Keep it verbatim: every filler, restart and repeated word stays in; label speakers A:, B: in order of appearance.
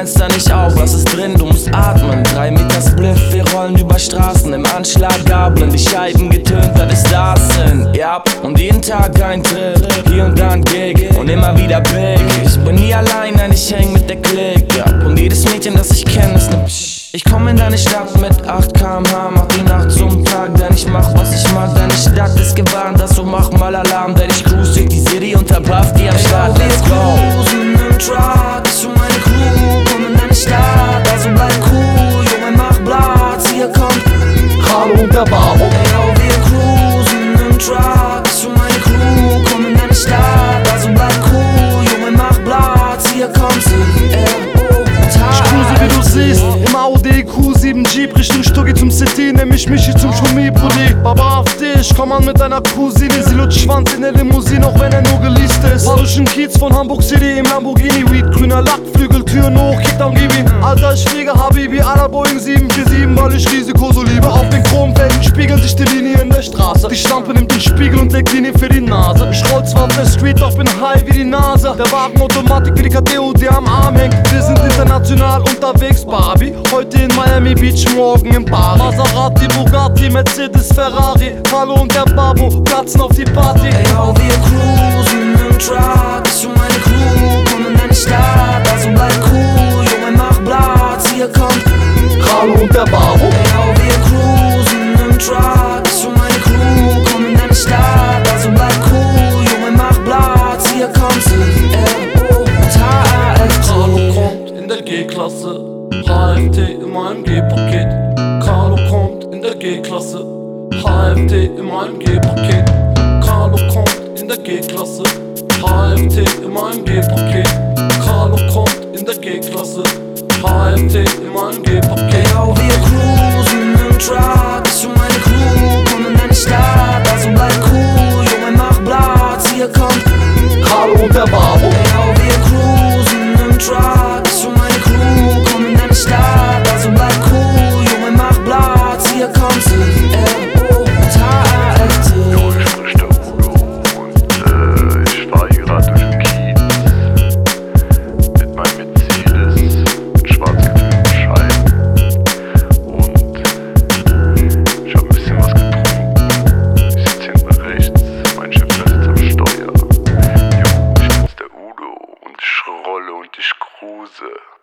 A: Fenster nicht auf, was ist drin, du musst atmen. Drei Meter Spliff, wir rollen über Straßen, im Anschlag Gabeln, die Scheiben getönt, das ist das Sinn. Ja, und jeden Tag ein Tritt, hier und da ein Gig und immer wieder big. Ich bin nie allein, nein, ich häng mit der Clique, ja. Und jedes Mädchen, das ich kenne, ist ne Psch. Ich komm in deine Stadt mit acht Kilometer pro Stunde, mach die Nacht zum Tag, denn ich mach, was ich mag. Deine Stadt ist gewarnt, also mach mal Alarm, denn ich cruise durch die City unter Buff, die am Start, let's go. Truck, ich und meine Crew kommen in deine Stadt, also bleib cool, Junge, mach Platz, hier kommt
B: Carlo und der Babo.
A: Ey, yo, wir cruisen im Truck, ich und meine Crew kommen in deine Stadt, also bleib cool, Junge, mach Platz, hier kommt C R O
B: Ich cruise, wie du siehst, im Audi Q sieben Jeep Richtung Stuggi zum City, nehm ich mich hier zum Schumi, Brudi. Baba auf dich, komm an mit deiner Cousine, sie lutscht Schwanz in der Limousine, auch wenn er nur geleast ist. Fahr durch den Kiez von Hamburg City im Lamborghini, Weed, grüner Lackflügel, Türen hoch, Kickdown, gib ihn. Alter, ich fliege Habibi, à la Boeing sieben vier sieben, weil ich Risiko so liebe. Auf den Chromfelgen spiegeln sich die Linien in der Straße. Die Schlampe nimmt den Spiegel und legt Linie für die Nase. Ich roll zwar auf der Street, doch bin high wie die Nase. Der Wagen Automatik wie die K D U, die am Arm hängt. Wir sind international unterwegs, Barbie. Heute in Miami Beach, morgen im Bari. Maserati, Bugatti, Mercedes, Ferrari. Carlo und der Babo platzen auf die Party.
A: Ey, yo, wir cruisen im Truck, ich und meine Crew kommen in deine Stadt, also bleib cool, Junge, mach Platz, hier kommt
B: Carlo und der Babo.
A: Ey, yo, wir cruisen im Truck, ich und meine Crew kommen in deine Stadt, also bleib cool, Junge, mach Platz, hier kommt C R O T F T.
C: Carlo kommt in der G-Klasse, H F T in meinem G-Paket. Carlo kommt in der G-Klasse, H F T in meinem G-Paket. Carlo kommt in der G-Klasse, H F T in meinem G-Paket. Carlo kommt in der G-Klasse, H F T in meinem G-Paket.
A: Ey, yo, wir cruisen im Truck, ich und meine Crew kommen in deine Stadt, also bleib cool, Junge, mach Platz, hier kommt
B: Carlo und der Babo.
A: Ey, yo, wir cruisen im Truck, ich und meine Crew kommen in deine Stadt, also bleib cool, Junge, mach Platz, hier kommt C R O T F T.
D: Jo, ich spricht der Udo und äh, ich fahr hier grad durch den Kiez mit meinem Mercedes mit schwarz getönten Scheiben und ich hab ein bisschen was getrunken. Ich sitz hinten rechts, mein Chef der sitzt am Steuer. Jo, ich bin's der Udo und ich rolle und ich cruise.